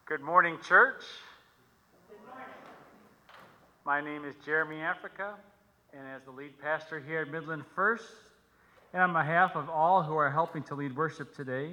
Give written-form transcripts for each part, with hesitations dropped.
Good morning, church. Good morning. My name is Jeremy Africa, and as the lead pastor here at Midland First, and on behalf of all who are helping to lead worship today,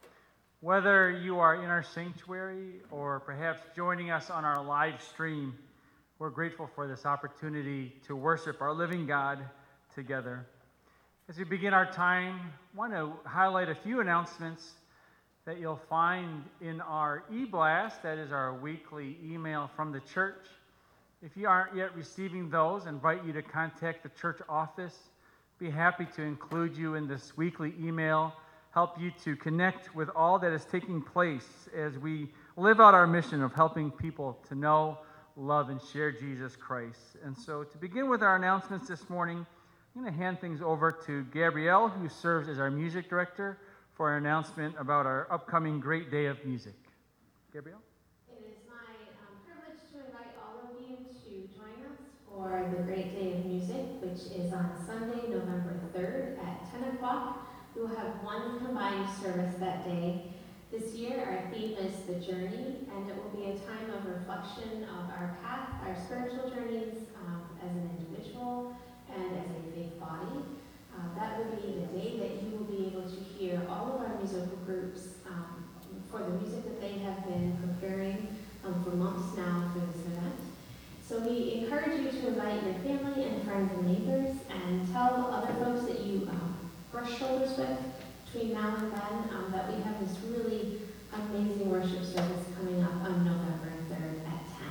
whether you are in our sanctuary or perhaps joining us on our live stream, we're grateful for this opportunity to worship our living God together. As we begin our time, I want to highlight a few announcements that you'll find in our e-blast, that is our weekly email from the church. If you aren't yet receiving those, I invite you to contact the church office. Be happy to include you in this weekly email, help you to connect with all that is taking place as we live out our mission of helping people to know, love, and share Jesus Christ. And so to begin with our announcements this morning, I'm going to hand things over to Gabrielle, who serves as our music director, for an announcement about our upcoming Great Day of Music. Gabrielle? It is my privilege to invite all of you to join us for the Great Day of Music, which is on Sunday, November 3rd at 10 o'clock. We will have one combined service that day. This year, our theme is The Journey, and it will be a time of reflection of our path, our spiritual journeys as an individual and as a faith body. That will be the day that you will be able to hear all of our musical groups for the music that they have been preparing for months now for this event. So we encourage you to invite your family and friends and neighbors and tell other folks that you brush shoulders with between now and then that we have this really amazing worship service coming up on November 3rd at 10.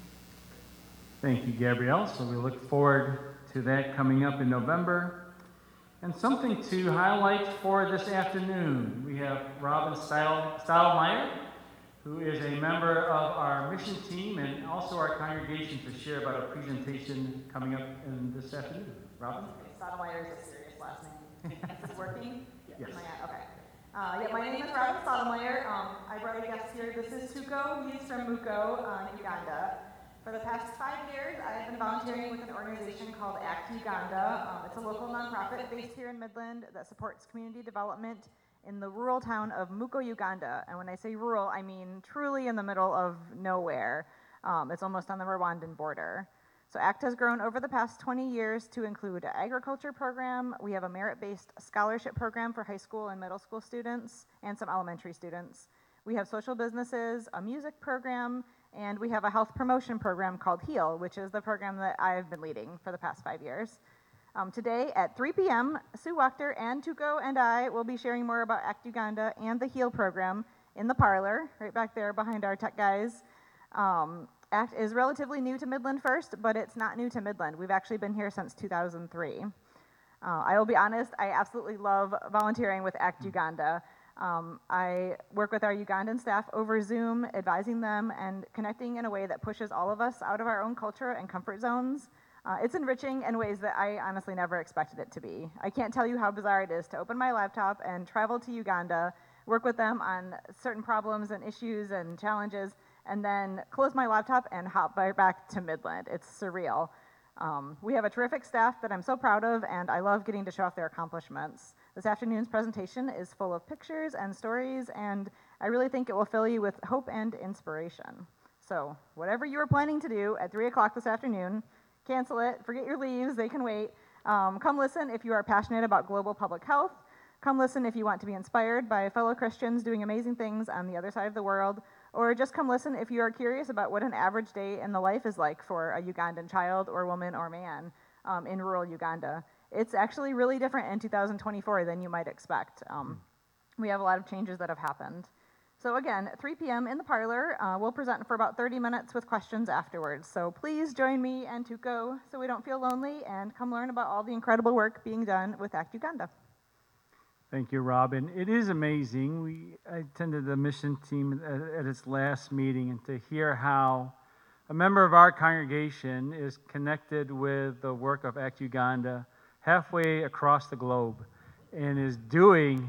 Thank you, Gabrielle. So we look forward to that coming up in November. And something to highlight for this afternoon, we have Robin Stilemeyer, who is a member of our mission team and also our congregation, to share about a presentation coming up in this afternoon. Robin? Stottlemyre is a serious last name. Is this working? Yes. Okay. My name is Robin Stottlemyre. I brought a guest here. This is Tuko. He's from Muko, Uganda. For the past 5 years, I've been volunteering with an organization called ACT Uganda. It's a local nonprofit based here in Midland that supports community development in the rural town of Muko, Uganda. And when I say rural, I mean truly in the middle of nowhere. It's almost on the Rwandan border. So ACT has grown over the past 20 years to include an agriculture program. We have a merit-based scholarship program for high school and middle school students and some elementary students. We have social businesses, a music program, and we have a health promotion program called HEAL, which is the program that I've been leading for the past 5 years. Today at 3 p.m., Sue Wachter and Tuko and I will be sharing more about ACT Uganda and the HEAL program in the parlor, right back there behind our tech guys. ACT is relatively new to Midland First, but it's not new to Midland. We've actually been here since 2003. I will be honest, I absolutely love volunteering with ACT Uganda. I work with our Ugandan staff over Zoom, advising them and connecting in a way that pushes all of us out of our own culture and comfort zones. It's enriching in ways that I honestly never expected it to be. I can't tell you how bizarre it is to open my laptop and travel to Uganda, work with them on certain problems and issues and challenges, and then close my laptop and hop right back to Midland. It's surreal. We have a terrific staff that I'm so proud of, and I love getting to show off their accomplishments. This afternoon's presentation is full of pictures and stories, and I really think it will fill you with hope and inspiration. So whatever you are planning to do at 3 o'clock this afternoon, cancel it, forget your leaves, they can wait. Come listen if you are passionate about global public health. Come listen if you want to be inspired by fellow Christians doing amazing things on the other side of the world. Or just come listen if you are curious about what an average day in the life is like for a Ugandan child or woman or man in rural Uganda. It's actually really different in 2024 than you might expect. We have a lot of changes that have happened. So again, 3 p.m. in the parlor, we'll present for about 30 minutes with questions afterwards. So please join me and Tuko so we don't feel lonely, and come learn about all the incredible work being done with ACT Uganda. Thank you, Robin. It is amazing. I attended the mission team at its last meeting, and to hear how a member of our congregation is connected with the work of ACT Uganda halfway across the globe and is doing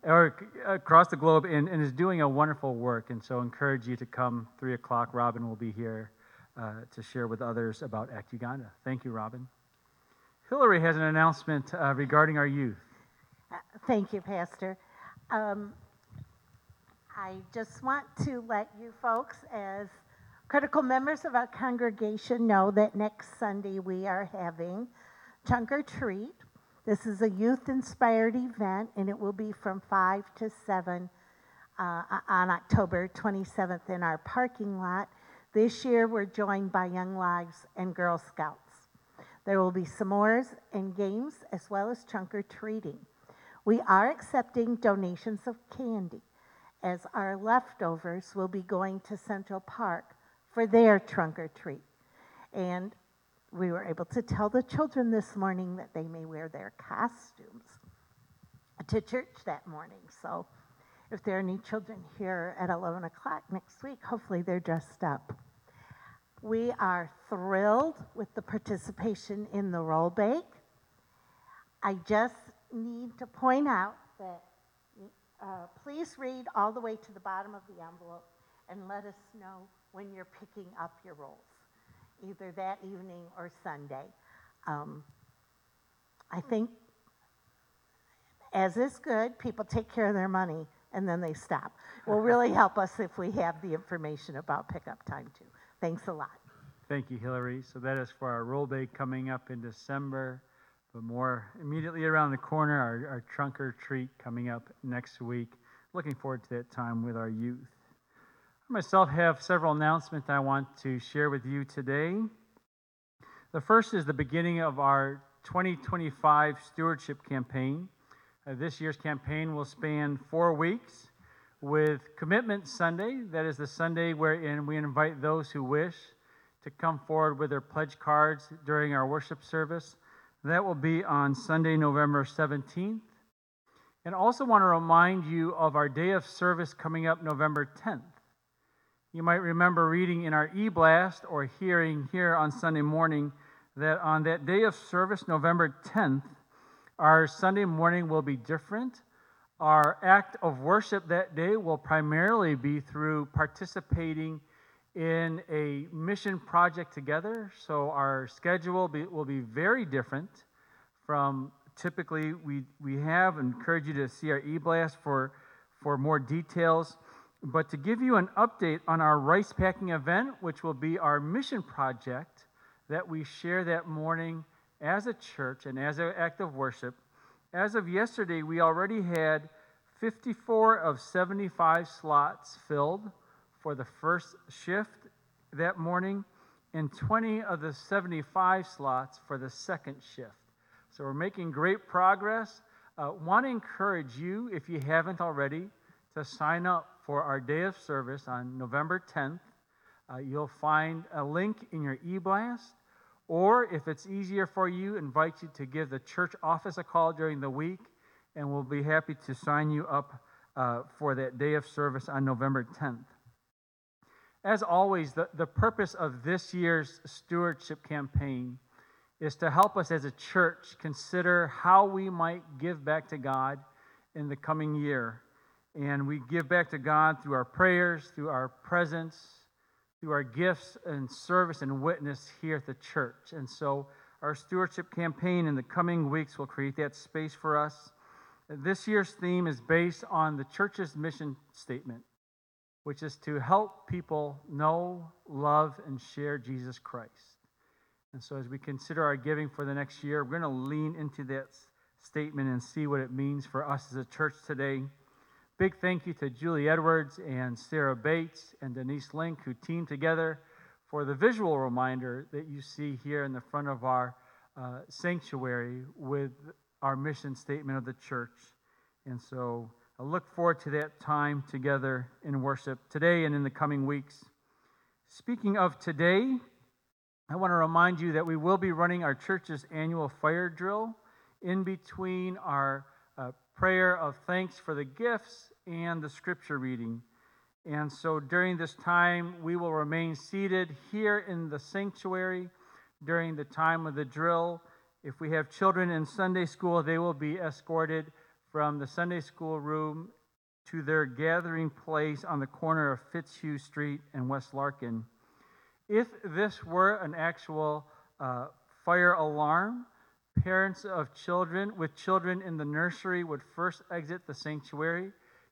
is doing a wonderful work. And so I encourage you to come 3 o'clock. Robin will be here to share with others about ACT Uganda. Thank you, Robin. Hillary has an announcement regarding our youth. Thank you, Pastor. I just want to let you folks, as critical members of our congregation, know that next Sunday we are having Trunk or Treat. This is a youth-inspired event, and it will be from 5 to 7 on October 27th in our parking lot. This year, we're joined by Young Lives and Girl Scouts. There will be s'mores and games, as well as trunk or treating. We are accepting donations of candy, as our leftovers will be going to Central Park for their trunk or treat. And we were able to tell the children this morning that they may wear their costumes to church that morning. So if there are any children here at 11 o'clock next week, hopefully they're dressed up. We are thrilled with the participation in the roll bake. I just need to point out that please read all the way to the bottom of the envelope and let us know when you're picking up your rolls, either that evening or Sunday. I think, as is good, people take care of their money and then they stop. It will really help us if we have the information about pickup time too. Thanks a lot. Thank you, Hillary. So that is for our roll bake coming up in December, but more immediately around the corner, our trunk or treat coming up next week. Looking forward to that time with our youth. I myself have several announcements I want to share with you today. The first is the beginning of our 2025 stewardship campaign. This year's campaign will span 4 weeks with Commitment Sunday. That is the Sunday wherein we invite those who wish to come forward with their pledge cards during our worship service. That will be on Sunday, November 17th. And also want to remind you of our day of service coming up November 10th. You might remember reading in our e-blast or hearing here on Sunday morning that on that day of service, November 10th, our Sunday morning will be different. Our act of worship that day will primarily be through participating in a mission project together. So our schedule will be very different from typically we have. Encourage you to see our e-blast for more details. But to give you an update on our rice packing event, which will be our mission project that we share that morning as a church and as an act of worship. As of yesterday, we already had 54 of 75 slots filled for the first shift that morning and 20 of the 75 slots for the second shift. So we're making great progress. Want to encourage you, if you haven't already, to sign up for our day of service on November 10th. You'll find a link in your e-blast, or if it's easier for you, invite you to give the church office a call during the week, and we'll be happy to sign you up for that day of service on November 10th. As always, the purpose of this year's stewardship campaign is to help us as a church consider how we might give back to God in the coming year. And we give back to God through our prayers, through our presence, through our gifts and service and witness here at the church. And so our stewardship campaign in the coming weeks will create that space for us. This year's theme is based on the church's mission statement, which is to help people know, love, and share Jesus Christ. And so as we consider our giving for the next year, we're going to lean into that statement and see what it means for us as a church today. Big thank you to Julie Edwards and Sarah Bates and Denise Link, who teamed together for the visual reminder that you see here in the front of our sanctuary with our mission statement of the church. And so I look forward to that time together in worship today and in the coming weeks. Speaking of today, I want to remind you that we will be running our church's annual fire drill in between our prayer of thanks for the gifts and the scripture reading. And so during this time, we will remain seated here in the sanctuary during the time of the drill. If we have children in Sunday school, they will be escorted from the Sunday school room to their gathering place on the corner of Fitzhugh Street and West Larkin. If this were an actual fire alarm, parents of children with children in the nursery would first exit the sanctuary.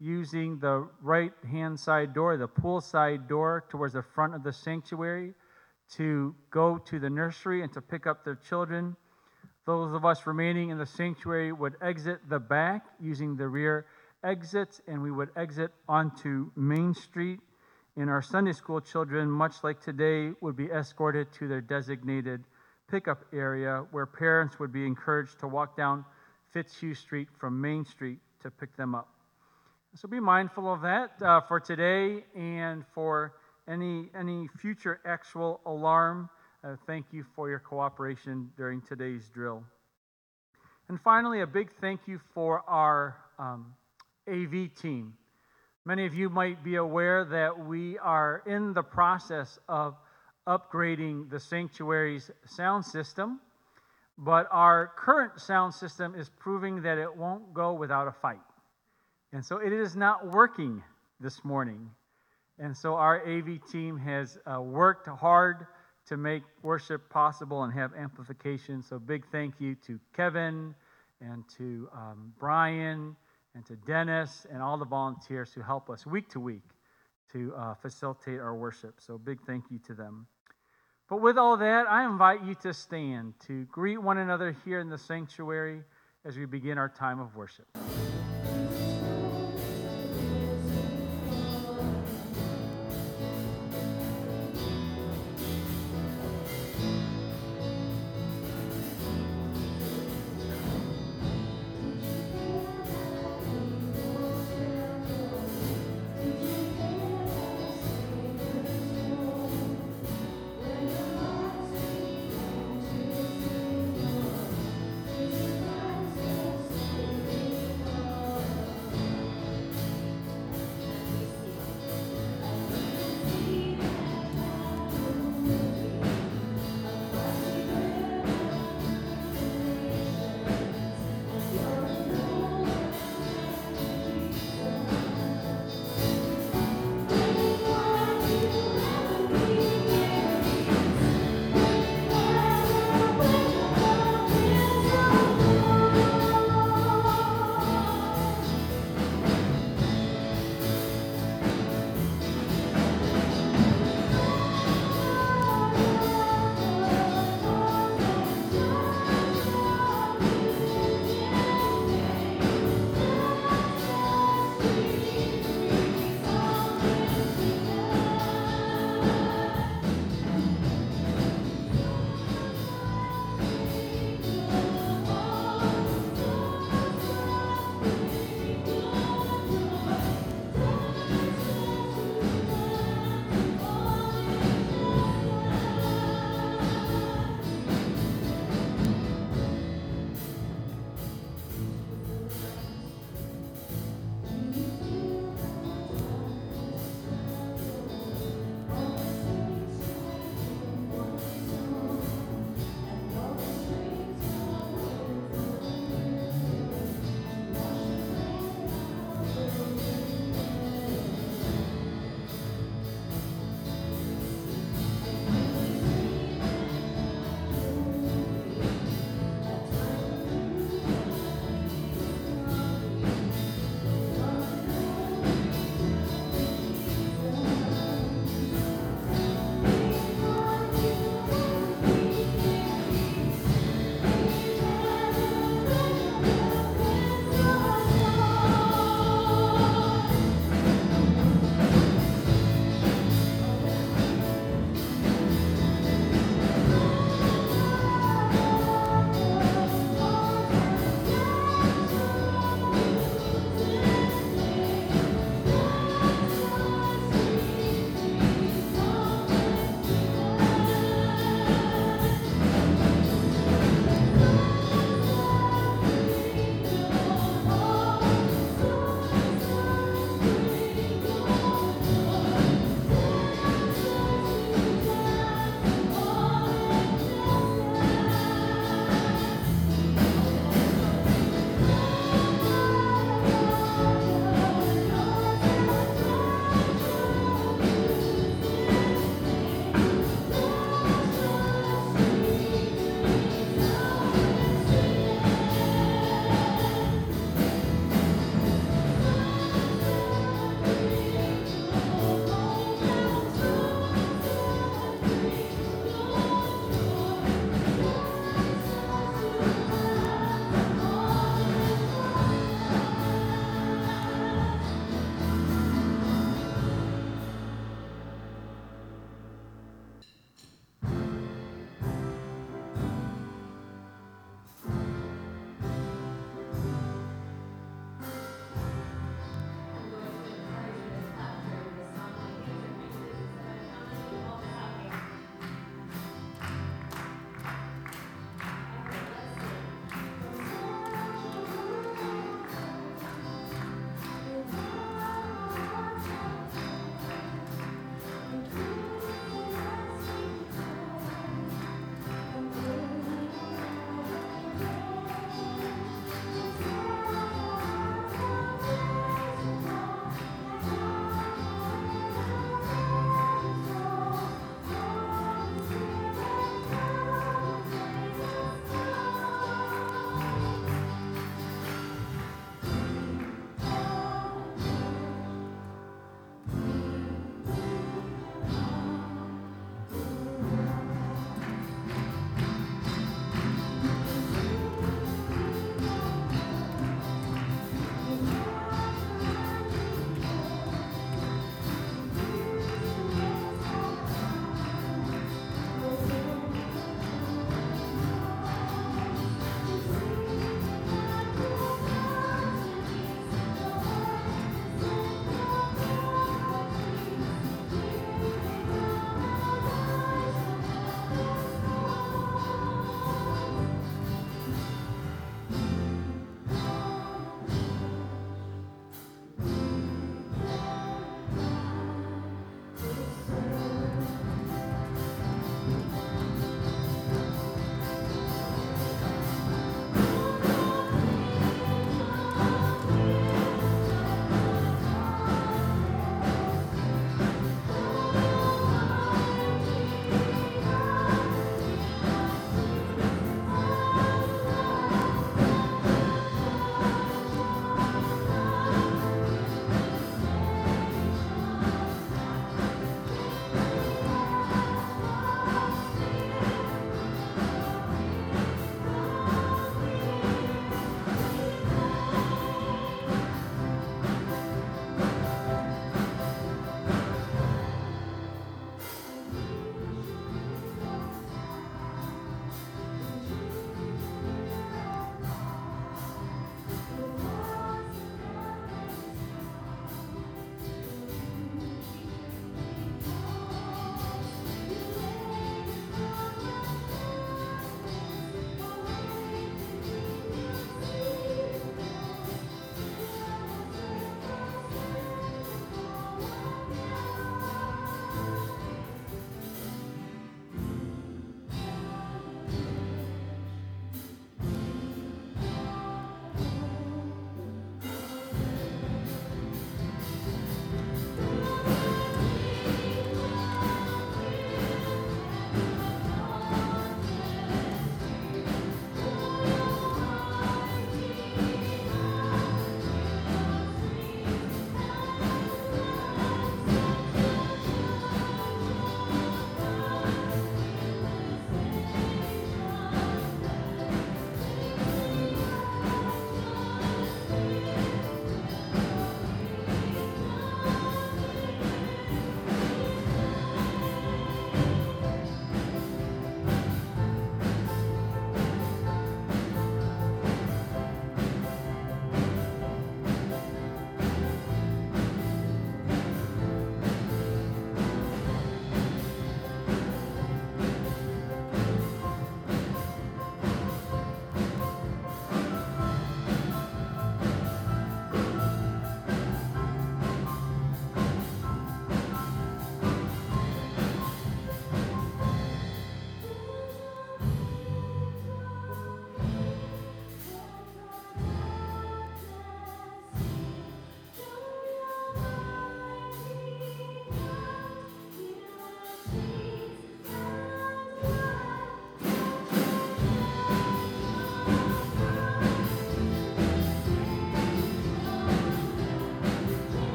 using the right-hand side door, the pool side door towards the front of the sanctuary, to go to the nursery and to pick up their children. Those of us remaining in the sanctuary would exit the back using the rear exits, and we would exit onto Main Street. And our Sunday school children, much like today, would be escorted to their designated pickup area, where parents would be encouraged to walk down Fitzhugh Street from Main Street to pick them up. So be mindful of that for today, and for any future actual alarm. Thank you for your cooperation during today's drill. And finally, a big thank you for our AV team. Many of you might be aware that we are in the process of upgrading the sanctuary's sound system, but our current sound system is proving that it won't go without a fight. And so it is not working this morning. And so our AV team has worked hard to make worship possible and have amplification. So big thank you to Kevin and to Brian and to Dennis and all the volunteers who help us week to week to facilitate our worship. So big thank you to them. But with all that, I invite you to stand to greet one another here in the sanctuary as we begin our time of worship.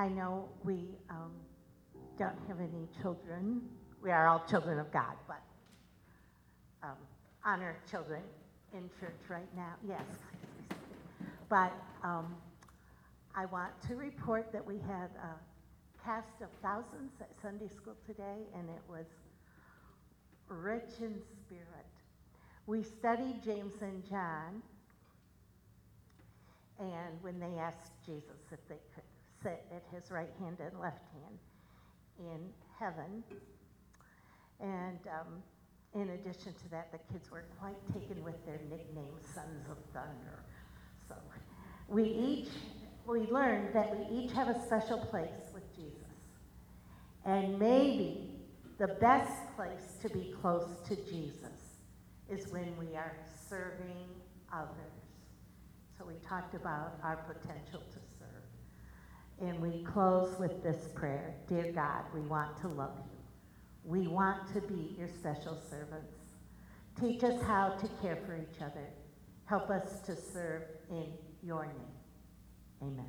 I know we don't have any children. We are all children of God, but honor children in church right now. Yes. But I want to report that we had a cast of thousands at Sunday school today, and it was rich in spirit. We studied James and John, and when they asked Jesus if they could sit at his right hand and left hand in heaven. And in addition to that, the kids were quite taken with their nickname, Sons of Thunder. So we learned that we each have a special place with Jesus. And maybe the best place to be close to Jesus is when we are serving others. So we talked about our potential to serve. And we close with this prayer. Dear God, we want to love you. We want to be your special servants. Teach us how to care for each other. Help us to serve in your name. Amen.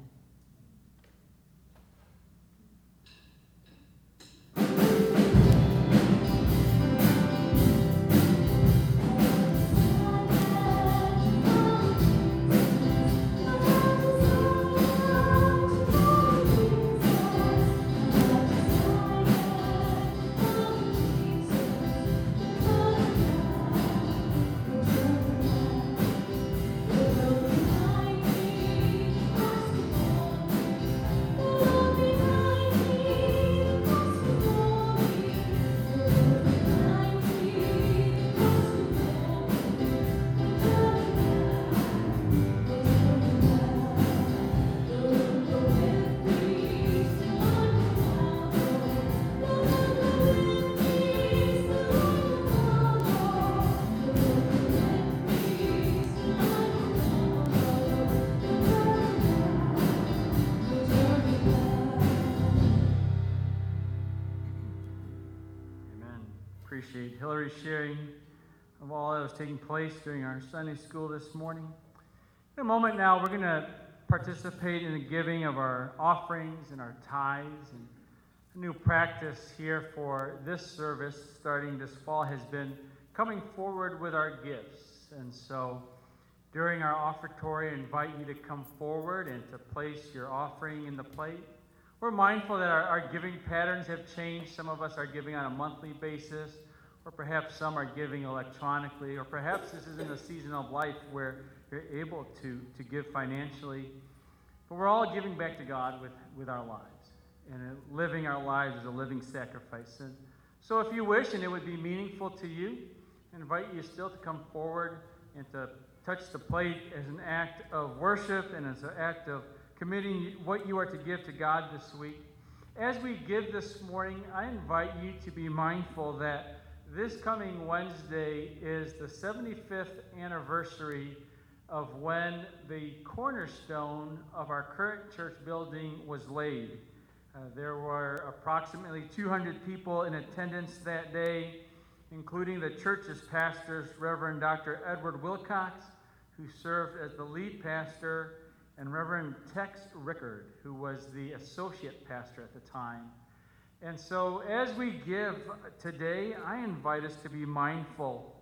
Appreciate Hillary's sharing of all that was taking place during our Sunday school this morning. In a moment now, we're going to participate in the giving of our offerings and our tithes. And a new practice here for this service starting this fall has been coming forward with our gifts. And so during our offertory, I invite you to come forward and to place your offering in the plate. We're mindful that our giving patterns have changed. Some of us are giving on a monthly basis, or perhaps some are giving electronically, or perhaps this is in a season of life where you're able to give financially. But we're all giving back to God with our lives, and living our lives as a living sacrifice. And so if you wish, and it would be meaningful to you, I invite you still to come forward and to touch the plate as an act of worship and as an act of committing what you are to give to God this week. As we give this morning, I invite you to be mindful that this coming Wednesday is the 75th anniversary of when the cornerstone of our current church building was laid. There were approximately 200 people in attendance that day, including the church's pastors, Reverend Dr. Edward Wilcox, who served as the lead pastor, and Reverend Tex Rickard, who was the associate pastor at the time. And so as we give today, I invite us to be mindful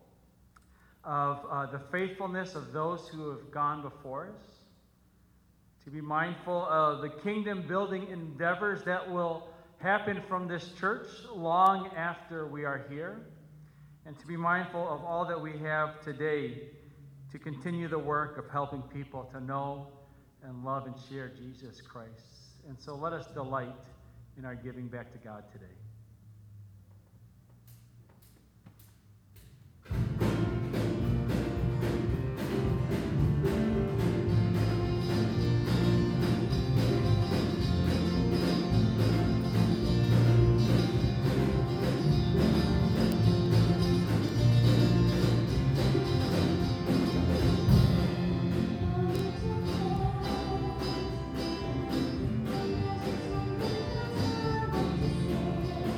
of the faithfulness of those who have gone before us, to be mindful of the kingdom building endeavors that will happen from this church long after we are here, and to be mindful of all that we have today to continue the work of helping people to know and love and share Jesus Christ. And so let us delight in our giving back to God today. Thank you.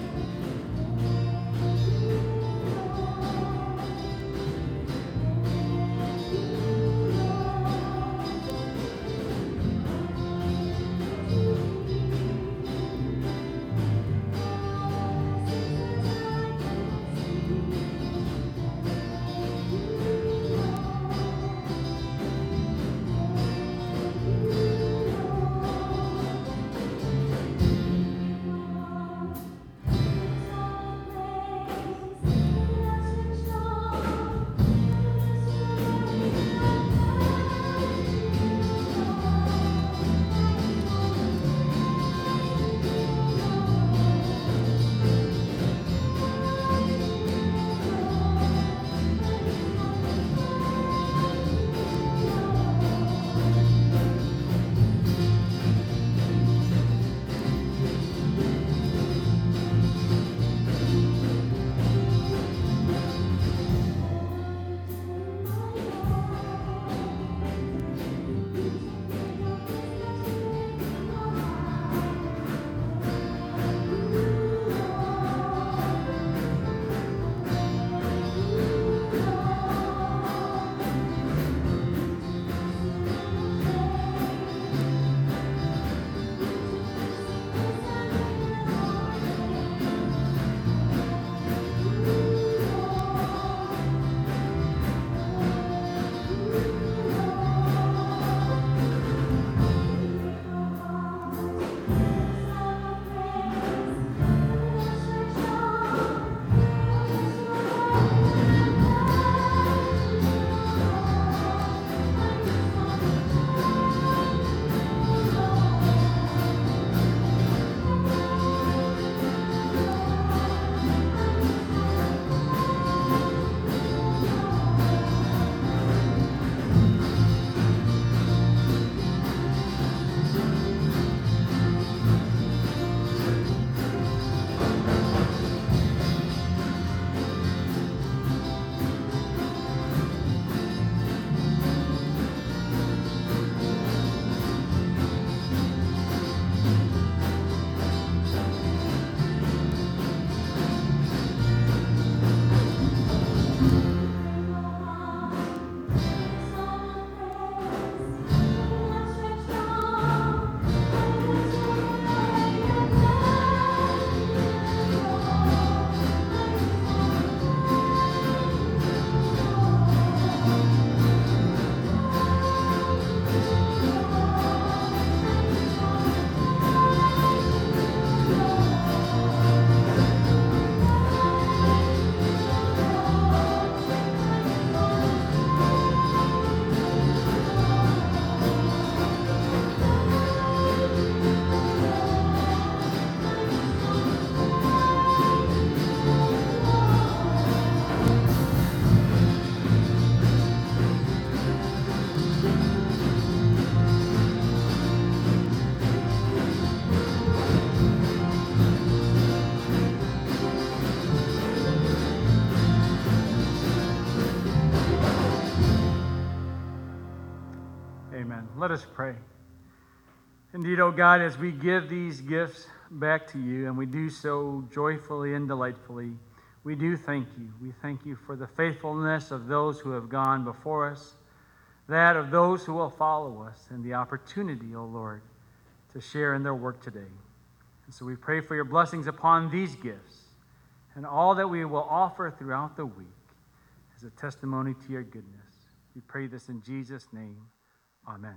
Let us pray. Indeed, O God, as we give these gifts back to you, and we do so joyfully and delightfully, we do thank you. We thank you for the faithfulness of those who have gone before us, that of those who will follow us, and the opportunity, O Lord, to share in their work today. And so we pray for your blessings upon these gifts and all that we will offer throughout the week as a testimony to your goodness. We pray this in Jesus' name. Amen.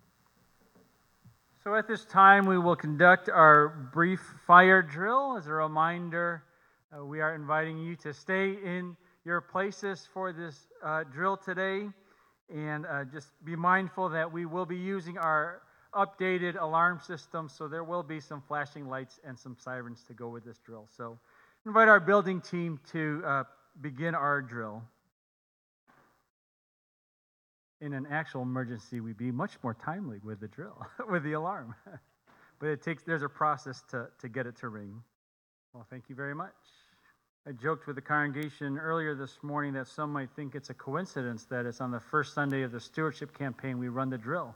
So at this time, we will conduct our brief fire drill. As a reminder, we are inviting you to stay in your places for this drill today. And just be mindful that we will be using our updated alarm system, so there will be some flashing lights and some sirens to go with this drill. So invite our building team to begin our drill. In an actual emergency, we'd be much more timely with the drill, with the alarm. But there's a process to get it to ring. Well, thank you very much. I joked with the congregation earlier this morning that some might think it's a coincidence that it's on the first Sunday of the stewardship campaign we run the drill.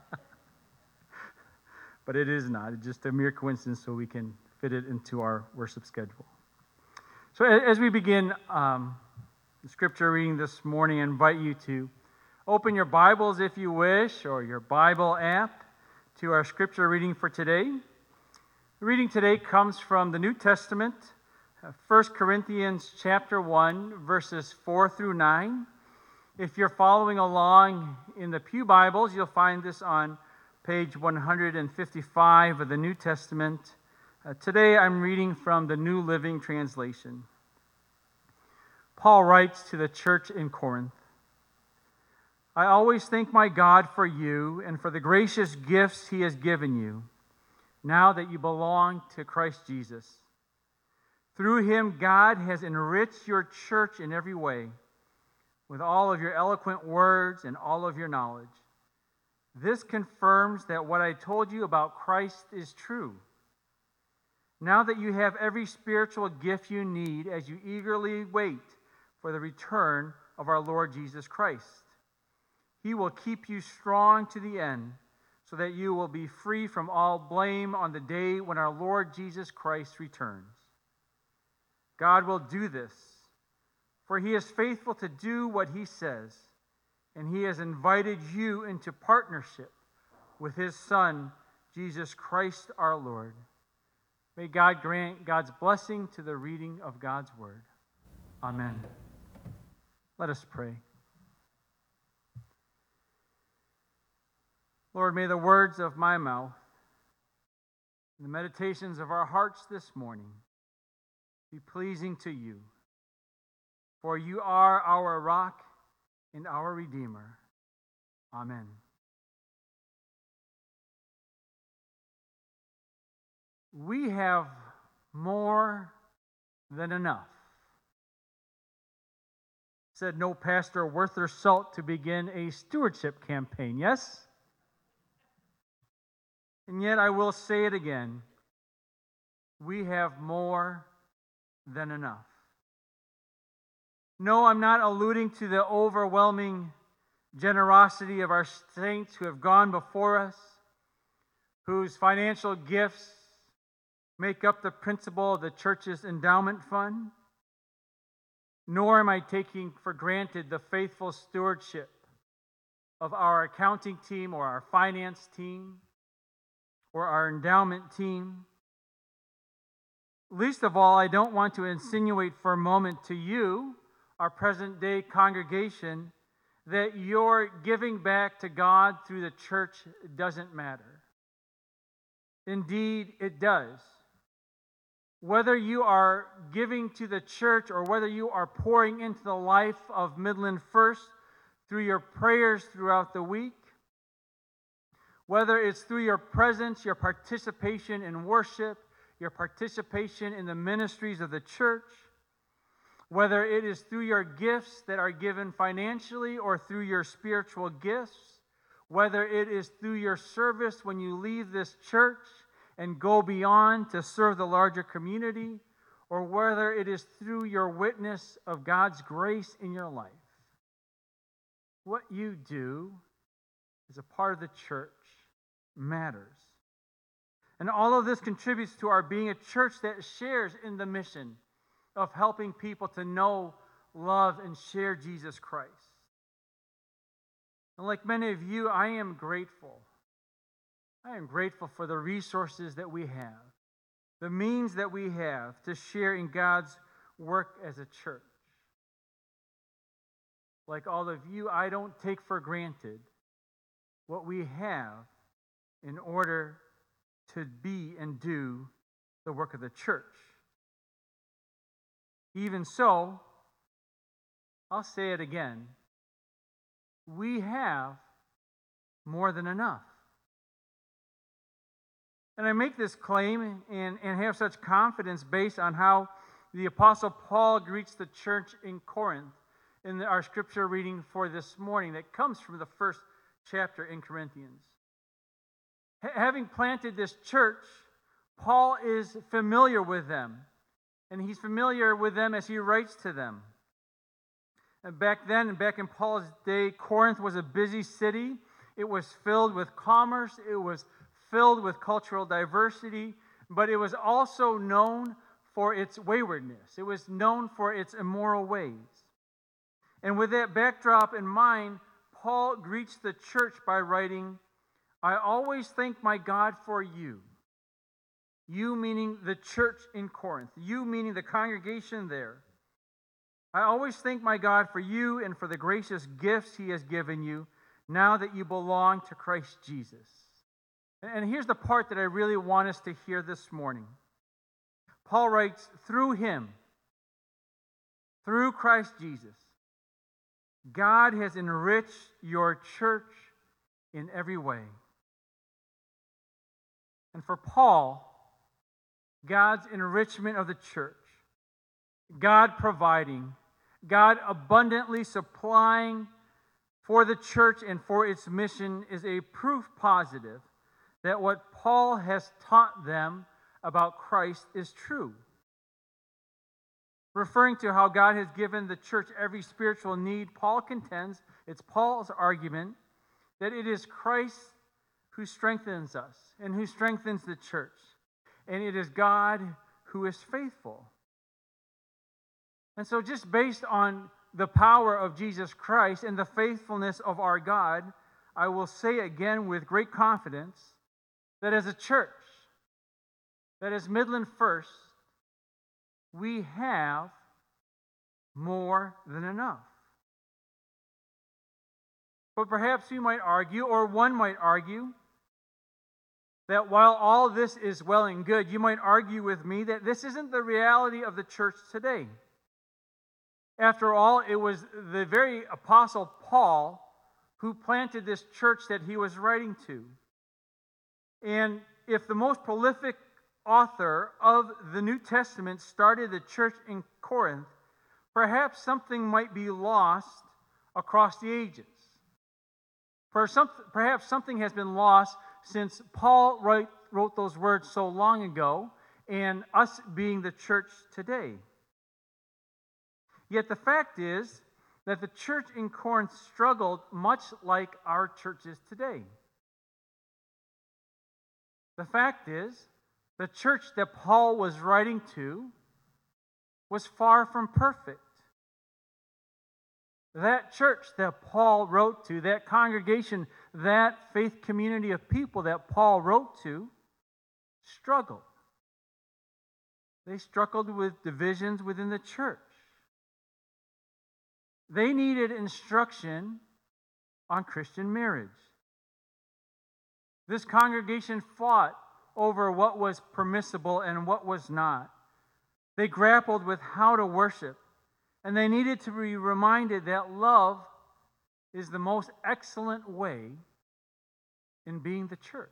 But it is not. It's just a mere coincidence so we can fit it into our worship schedule. So as we begin the scripture reading this morning, I invite you to open your Bibles, if you wish, or your Bible app to our scripture reading for today. The reading today comes from the New Testament, 1 Corinthians chapter 1, verses 4 through 9. If you're following along in the Pew Bibles, you'll find this on page 155 of the New Testament. Today I'm reading from the New Living Translation. Paul writes to the church in Corinth, I always thank my God for you and for the gracious gifts he has given you, now that you belong to Christ Jesus. Through him, God has enriched your church in every way, with all of your eloquent words and all of your knowledge. This confirms that what I told you about Christ is true. Now that you have every spiritual gift you need as you eagerly wait for the return of our Lord Jesus Christ. He will keep you strong to the end, so that you will be free from all blame on the day when our Lord Jesus Christ returns. God will do this, for he is faithful to do what he says, and he has invited you into partnership with his Son, Jesus Christ our Lord. May God grant God's blessing to the reading of God's word. Amen. Let us pray. Lord, may the words of my mouth and the meditations of our hearts this morning be pleasing to you. For you are our rock and our Redeemer. Amen. We have more than enough, said no pastor worth their salt to begin a stewardship campaign, yes? And yet I will say it again. We have more than enough. No, I'm not alluding to the overwhelming generosity of our saints who have gone before us, whose financial gifts make up the principle of the church's endowment fund. Nor am I taking for granted the faithful stewardship of our accounting team or our finance team or our endowment team. Least of all, I don't want to insinuate for a moment to you, our present-day congregation, that your giving back to God through the church doesn't matter. Indeed, it does. Whether you are giving to the church or whether you are pouring into the life of Midland First through your prayers throughout the week, whether it's through your presence, your participation in worship, your participation in the ministries of the church, whether it is through your gifts that are given financially or through your spiritual gifts, whether it is through your service when you leave this church and go beyond to serve the larger community, or whether it is through your witness of God's grace in your life. What you do is a part of the church matters. And all of this contributes to our being a church that shares in the mission of helping people to know, love, and share Jesus Christ. And like many of you, I am grateful. I am grateful for the resources that we have, the means that we have to share in God's work as a church. Like all of you, I don't take for granted what we have in order to be and do the work of the church. Even so, I'll say it again, we have more than enough. And I make this claim and have such confidence based on how the Apostle Paul greets the church in Corinth in our scripture reading for this morning that comes from the first chapter in Corinthians. Having planted this church, Paul is familiar with them, and he's familiar with them as he writes to them. And back then, and back in Paul's day, Corinth was a busy city. It was filled with commerce. It was filled with cultural diversity, but it was also known for its waywardness. It was known for its immoral ways. And with that backdrop in mind, Paul greets the church by writing, I always thank my God for you. You meaning the church in Corinth. You meaning the congregation there. I always thank my God for you and for the gracious gifts he has given you now that you belong to Christ Jesus. And here's the part that I really want us to hear this morning. Paul writes, through him, through Christ Jesus, God has enriched your church in every way. And for Paul, God's enrichment of the church, God providing, God abundantly supplying for the church and for its mission is a proof positive that what Paul has taught them about Christ is true. Referring to how God has given the church every spiritual need, Paul contends, it's Paul's argument, that it is Christ who strengthens us and who strengthens the church. And it is God who is faithful. And so just based on the power of Jesus Christ and the faithfulness of our God, I will say again with great confidence that as a church, that as Midland First, we have more than enough. But perhaps you might argue, or one might argue, that while all this is well and good, you might argue with me that this isn't the reality of the church today. After all, it was the very Apostle Paul who planted this church that he was writing to. And if the most prolific author of the New Testament started the church in Corinth, perhaps something might be lost across the ages. Perhaps something has been lost since Paul wrote those words so long ago, and us being the church today. Yet the fact is that the church in Corinth struggled much like our churches today. The fact is, the church that Paul was writing to was far from perfect. That church that Paul wrote to, that congregation, that faith community of people that Paul wrote to, struggled. They struggled with divisions within the church. They needed instruction on Christian marriage. This congregation fought over what was permissible and what was not. They grappled with how to worship, and they needed to be reminded that love is the most excellent way in being the church.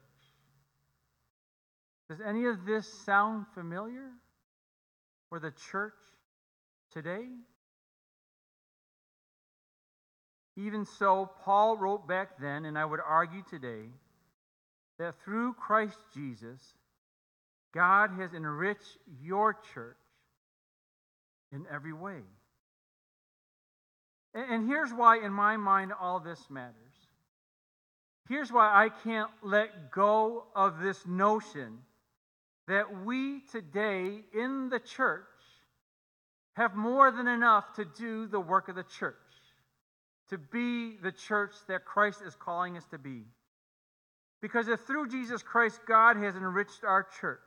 Does any of this sound familiar for the church today? Even so, Paul wrote back then, and I would argue today, that through Christ Jesus, God has enriched your church in every way. And here's why, in my mind, all this matters. Here's why I can't let go of this notion that we today in the church have more than enough to do the work of the church, to be the church that Christ is calling us to be. Because if through Jesus Christ God has enriched our church,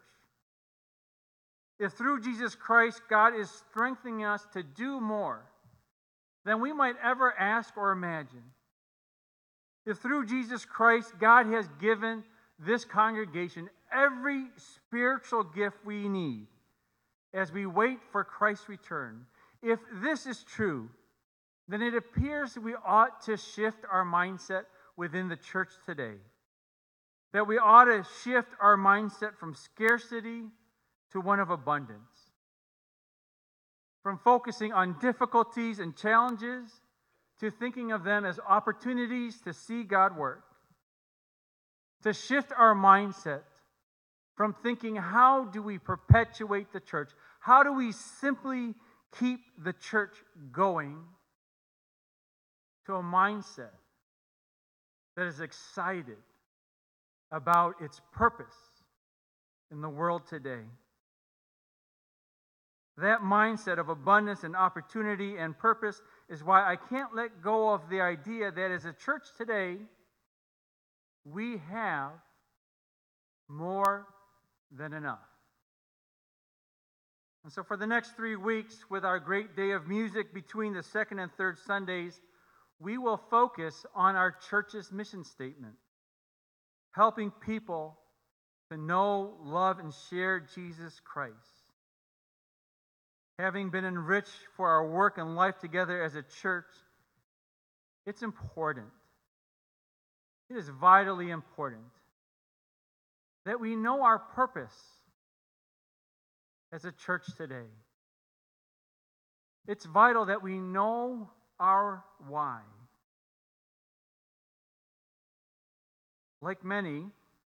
if through Jesus Christ God is strengthening us to do more than we might ever ask or imagine, if through Jesus Christ God has given this congregation every spiritual gift we need as we wait for Christ's return, if this is true, then it appears that we ought to shift our mindset within the church today. That we ought to shift our mindset from scarcity to one of abundance. From focusing on difficulties and challenges to thinking of them as opportunities to see God work. To shift our mindset from thinking, how do we perpetuate the church? How do we simply keep the church going? To a mindset that is excited about its purpose in the world today. That mindset of abundance and opportunity and purpose is why I can't let go of the idea that as a church today, we have more than enough. And so for the next 3 weeks, with our great day of music between the second and third Sundays, we will focus on our church's mission statement, helping people to know, love, and share Jesus Christ. Having been enriched for our work and life together as a church, it's important. It is vitally important that we know our purpose as a church today. It's vital that we know our why. Like many,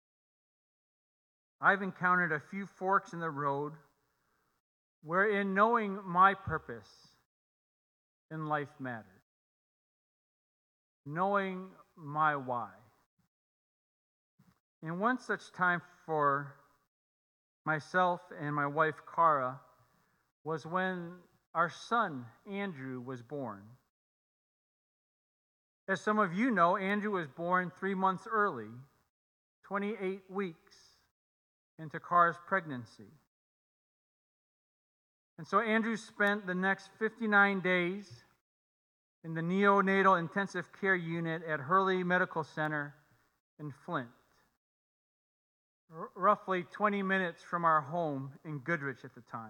I've encountered a few forks in the road wherein knowing my purpose in life mattered. Knowing my why. And one such time for myself and my wife, Cara, was when our son, Andrew, was born. As some of you know, Andrew was born 3 months early, 28 weeks into Cara's pregnancy. And so Andrew spent the next 59 days in the neonatal intensive care unit at Hurley Medical Center in Flint, roughly 20 minutes from our home in Goodrich at the time.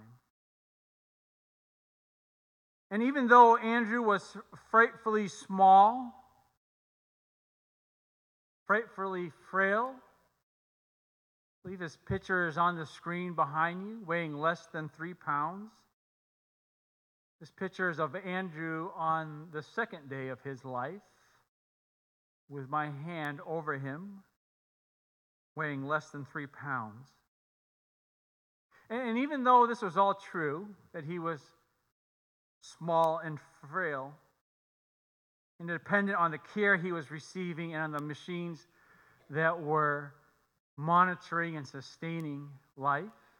And even though Andrew was frightfully small, frightfully frail, I believe his picture is on the screen behind you, weighing less than 3 pounds. This picture is of Andrew on the second day of his life, with my hand over him, weighing less than 3 pounds. And even though this was all true, that he was small and frail, and dependent on the care he was receiving and on the machines that were monitoring and sustaining life.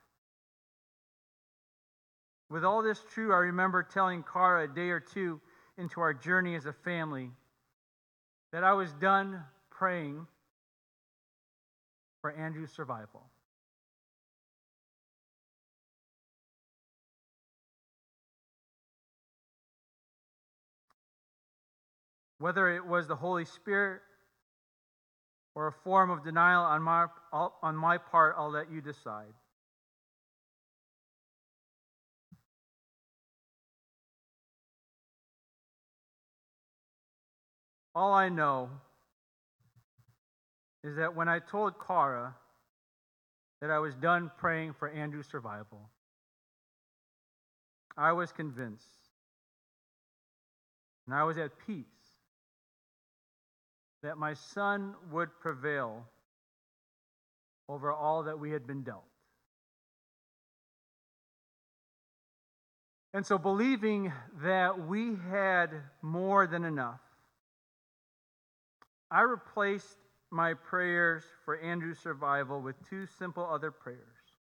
With all this true, I remember telling Cara a day or two into our journey as a family that I was done praying for Andrew's survival. Whether it was the Holy Spirit or a form of denial on my part, I'll let you decide. All I know is that when I told Cara that I was done praying for Andrew's survival, I was convinced and I was at peace that my son would prevail over all that we had been dealt. And so, believing that we had more than enough, I replaced my prayers for Andrew's survival with two simple other prayers.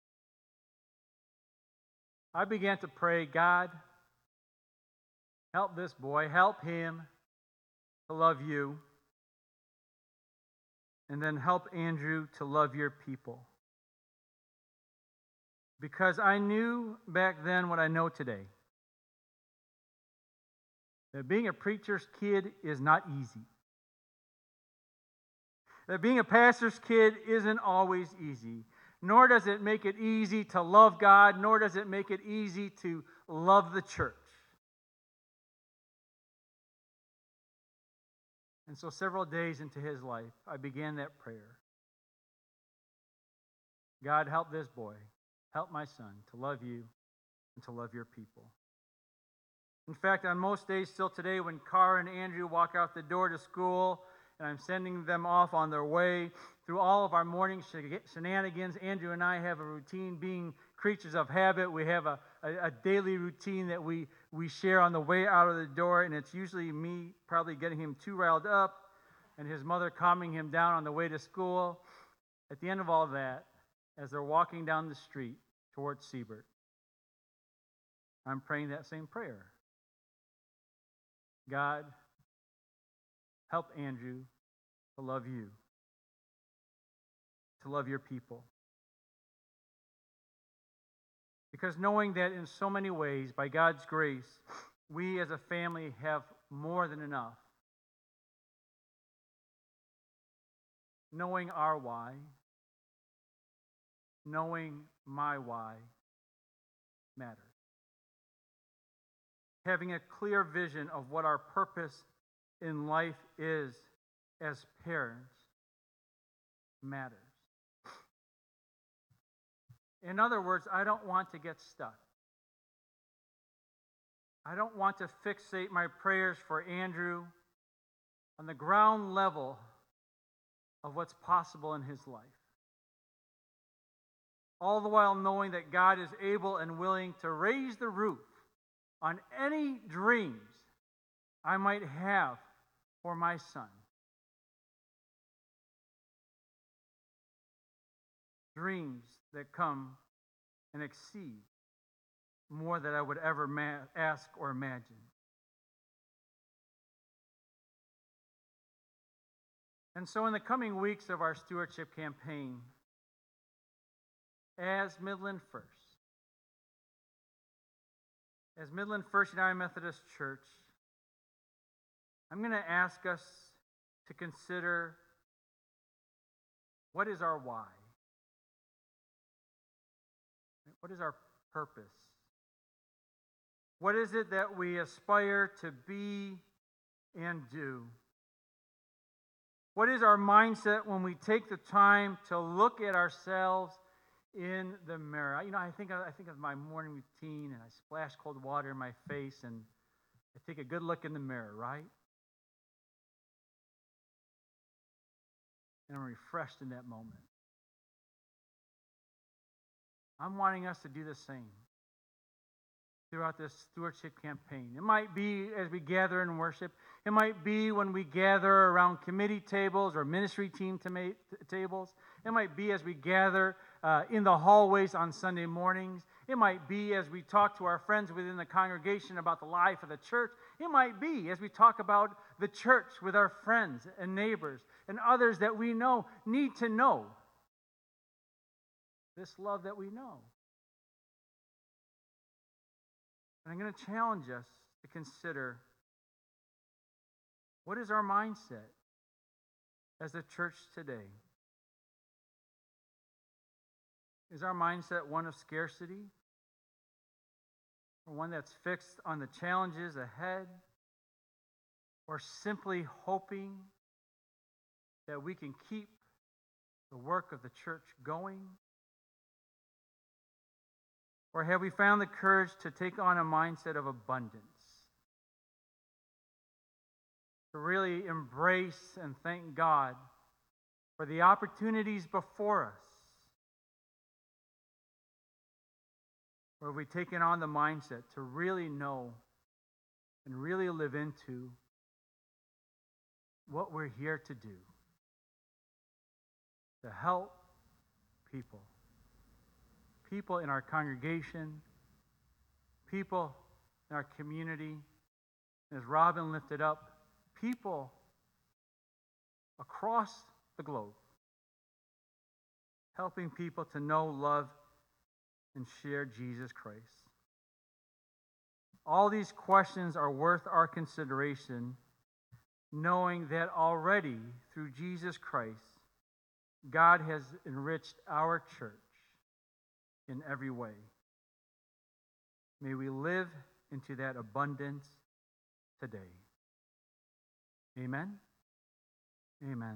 I began to pray, God, help this boy, help him to love you, and then help Andrew to love your people. Because I knew back then what I know today, that being a preacher's kid is not easy. That being a pastor's kid isn't always easy. Nor does it make it easy to love God, nor does it make it easy to love the church. And so several days into his life, I began that prayer. God, help this boy, help my son to love you and to love your people. In fact, on most days still today, when Cara and Andrew walk out the door to school, and I'm sending them off on their way, through all of our morning shenanigans, Andrew and I have a routine. Being creatures of habit, we have a daily routine that we share on the way out of the door, and it's usually me probably getting him too riled up and his mother calming him down on the way to school. At the end of all that, as they're walking down the street towards Siebert, I'm praying that same prayer. God, help Andrew to love you, to love your people. Because knowing that in so many ways, by God's grace, we as a family have more than enough. Knowing our why, knowing my why matters. Having a clear vision of what our purpose in life is as parents matters. In other words, I don't want to get stuck. I don't want to fixate my prayers for Andrew on the ground level of what's possible in his life. All the while knowing that God is able and willing to raise the roof on any dreams I might have for my son. Dreams that come and exceed more than I would ever ask or imagine. And so in the coming weeks of our stewardship campaign, as Midland First United Methodist Church, I'm going to ask us to consider, what is our why? What is our purpose? What is it that we aspire to be and do? What is our mindset when we take the time to look at ourselves in the mirror? You know, I think of my morning routine, and I splash cold water in my face, and I take a good look in the mirror, right? And I'm refreshed in that moment. I'm wanting us to do the same throughout this stewardship campaign. It might be as we gather in worship. It might be when we gather around committee tables or ministry team tables. It might be as we gather in the hallways on Sunday mornings. It might be as we talk to our friends within the congregation about the life of the church. It might be as we talk about the church with our friends and neighbors and others that we know need to know this love that we know. And I'm going to challenge us to consider, what is our mindset as a church today? Is our mindset one of scarcity? Or one that's fixed on the challenges ahead? Or simply hoping that we can keep the work of the church going? Or have we found the courage to take on a mindset of abundance? To really embrace and thank God for the opportunities before us? Or have we taken on the mindset to really know and really live into what we're here to do? to help people. People in our congregation, people in our community, as Robin lifted up, people across the globe, helping people to know, love, and share Jesus Christ. All these questions are worth our consideration, knowing that already through Jesus Christ, God has enriched our church in every way. May we live into that abundance today. Amen. Amen.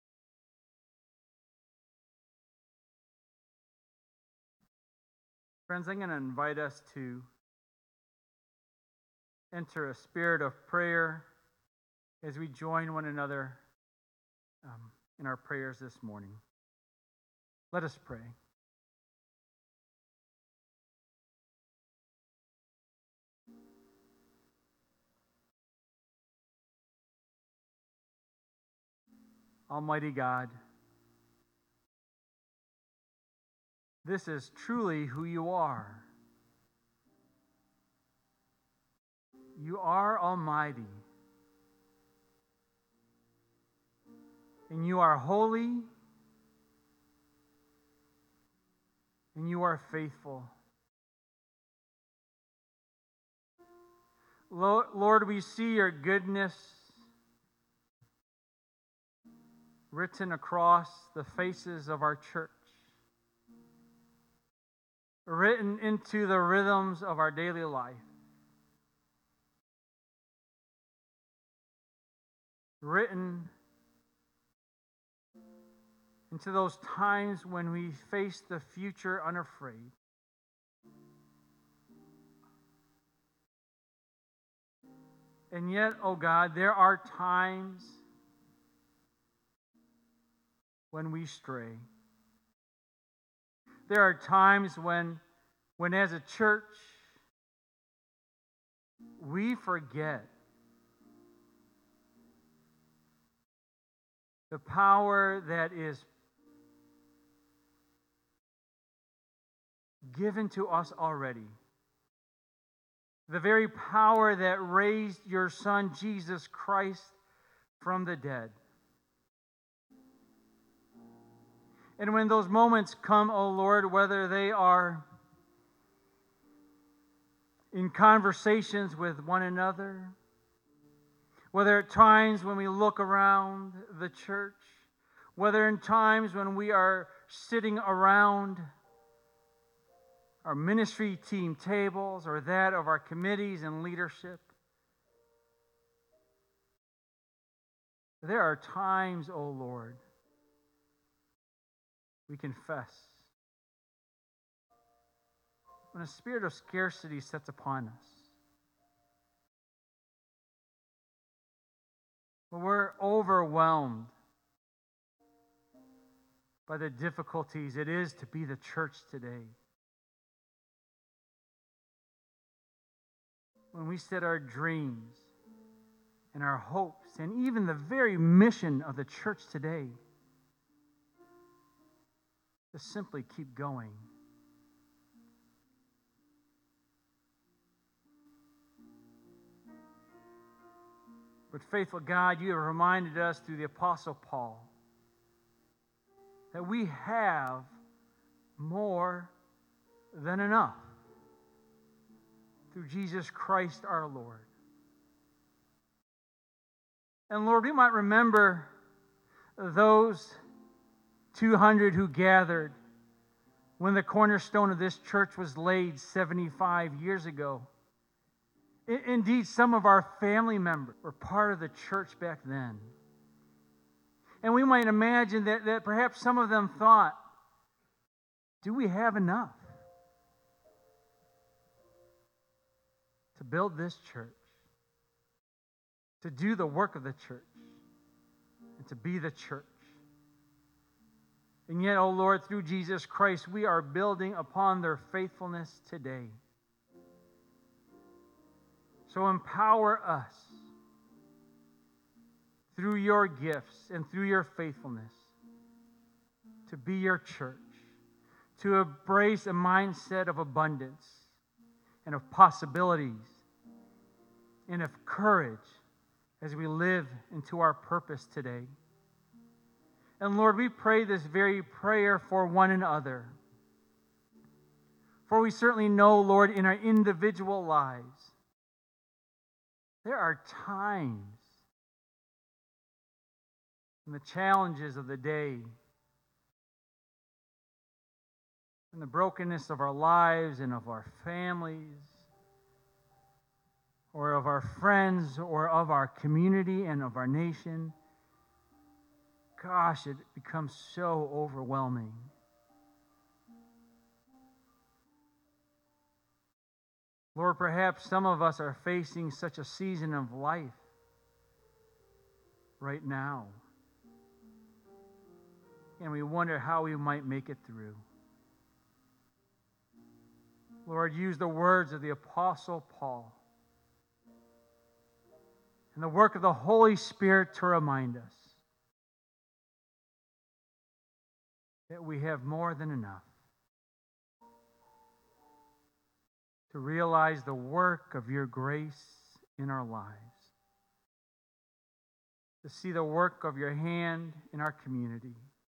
Friends, I'm going to invite us to enter a spirit of prayer as we join one another in our prayers this morning. Let us pray. Almighty God, this is truly who you are. You are almighty. And you are holy. And you are faithful. Lord, we see your goodness written across the faces of our church, written into the rhythms of our daily life, written into those times when we face the future unafraid. And yet, oh God, there are times when we stray. There are times when as a church, we forget the power that is given to us already. The very power that raised your Son, Jesus Christ, from the dead. And when those moments come, O Lord, whether they are in conversations with one another, whether at times when we look around the church, whether in times when we are sitting around our ministry team tables or that of our committees and leadership, there are times, O Lord, we confess when a spirit of scarcity sets upon us, when we're overwhelmed by the difficulties it is to be the church today, when we set our dreams and our hopes and even the very mission of the church today to simply keep going. But faithful God, you have reminded us through the Apostle Paul that we have more than enough through Jesus Christ our Lord. And Lord, we might remember those 200 who gathered when the cornerstone of this church was laid 75 years ago. Indeed, some of our family members were part of the church back then. And we might imagine that perhaps some of them thought, do we have enough to build this church, to do the work of the church, and to be the church? And yet, O Lord, through Jesus Christ, we are building upon their faithfulness today. So empower us through your gifts and through your faithfulness to be your church, to embrace a mindset of abundance and of possibilities and of courage as we live into our purpose today. And Lord, we pray this very prayer for one another. For we certainly know, Lord, in our individual lives, there are times when the challenges of the day and the brokenness of our lives and of our families or of our friends or of our community and of our nation, gosh, it becomes so overwhelming. Lord, perhaps some of us are facing such a season of life right now, and we wonder how we might make it through. Lord, use the words of the Apostle Paul and the work of the Holy Spirit to remind us that we have more than enough to realize the work of your grace in our lives, to see the work of your hand in our community,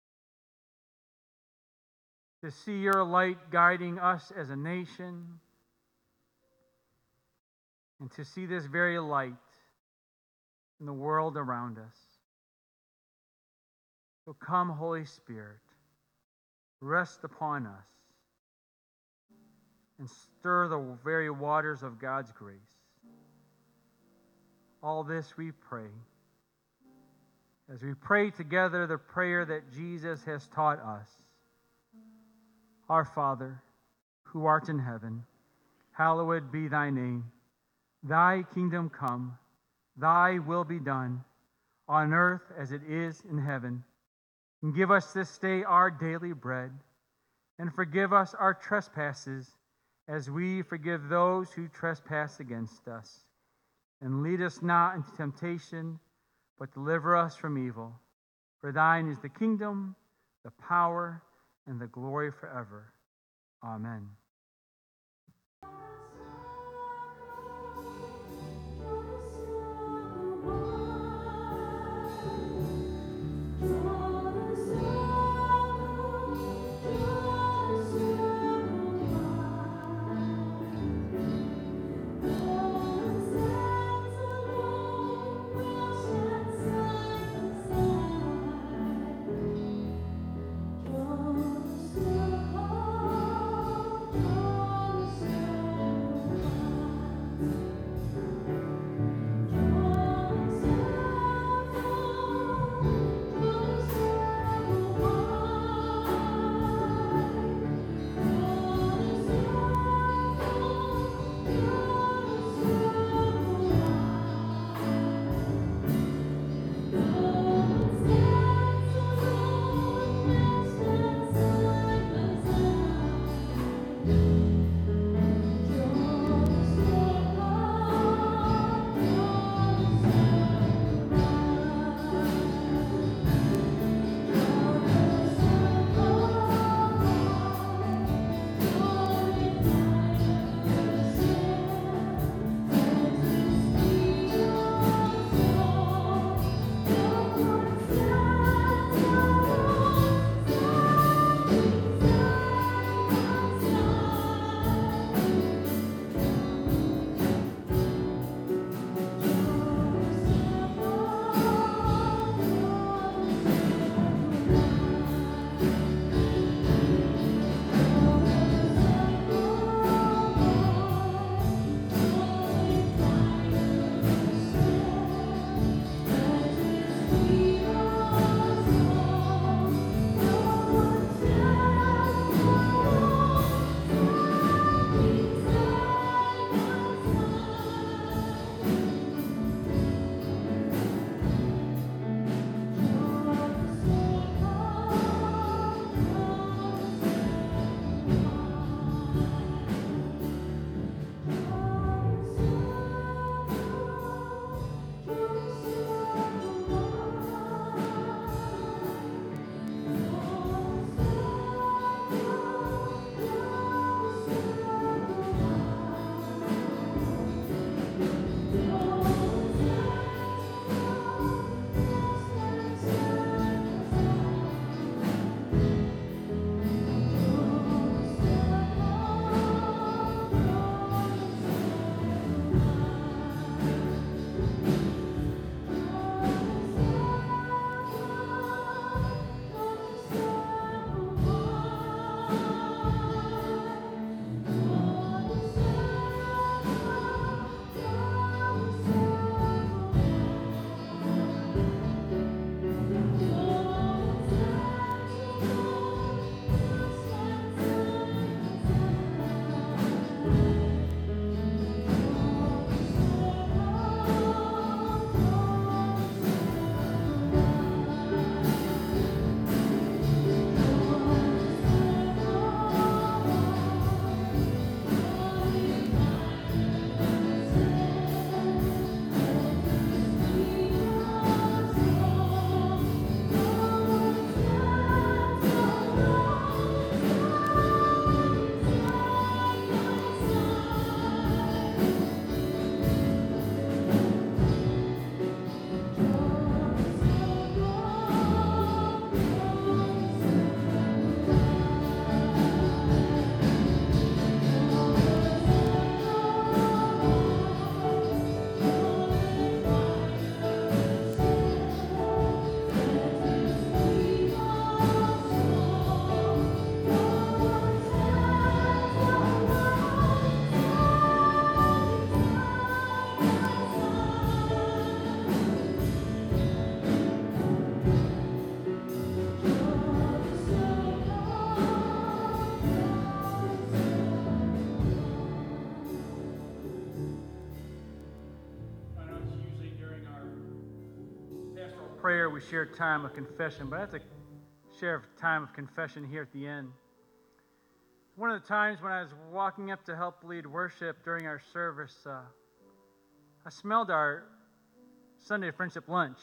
to see your light guiding us as a nation, and to see this very light in the world around us. So come, Holy Spirit, rest upon us and stir the very waters of God's grace. All this we pray as we pray together the prayer that Jesus has taught us. Our Father, who art in heaven, hallowed be thy name. Thy kingdom come, thy will be done, on earth as it is in heaven. And give us this day our daily bread, and forgive us our trespasses, as we forgive those who trespass against us. And lead us not into temptation, but deliver us from evil. For thine is the kingdom, the power, and the glory forever. Amen. prayer, we share time of confession, but I have to share a time of confession here at the end. One of the times when I was walking up to help lead worship during our service, I smelled our Sunday friendship lunch.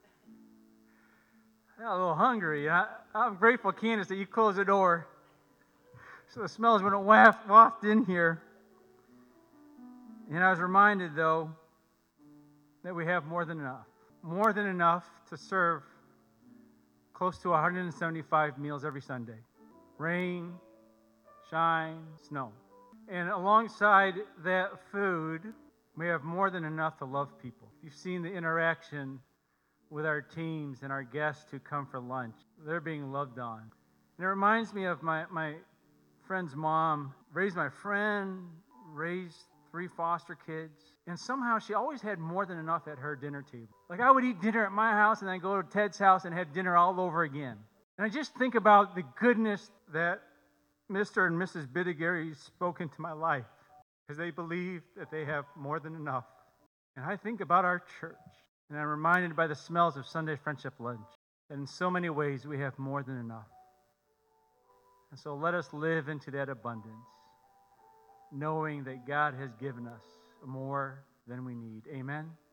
I got a little hungry. I'm grateful, Candace, that you closed the door so the smells wouldn't waft in here. And I was reminded, though, that we have more than enough. More than enough to serve close to 175 meals every Sunday. Rain, shine, snow. And alongside that food, we have more than enough to love people. You've seen the interaction with our teams and our guests who come for lunch. They're being loved on. And it reminds me of my friend's mom, raised my friend, raised 3 foster kids, and somehow she always had more than enough at her dinner table. Like I would eat dinner at my house and then go to Ted's house and have dinner all over again. And I just think about the goodness that Mr. and Mrs. Bidigary spoke into my life because they believe that they have more than enough. And I think about our church, and I'm reminded by the smells of Sunday friendship lunch that in so many ways we have more than enough. And so let us live into that abundance, knowing that God has given us more than we need. Amen.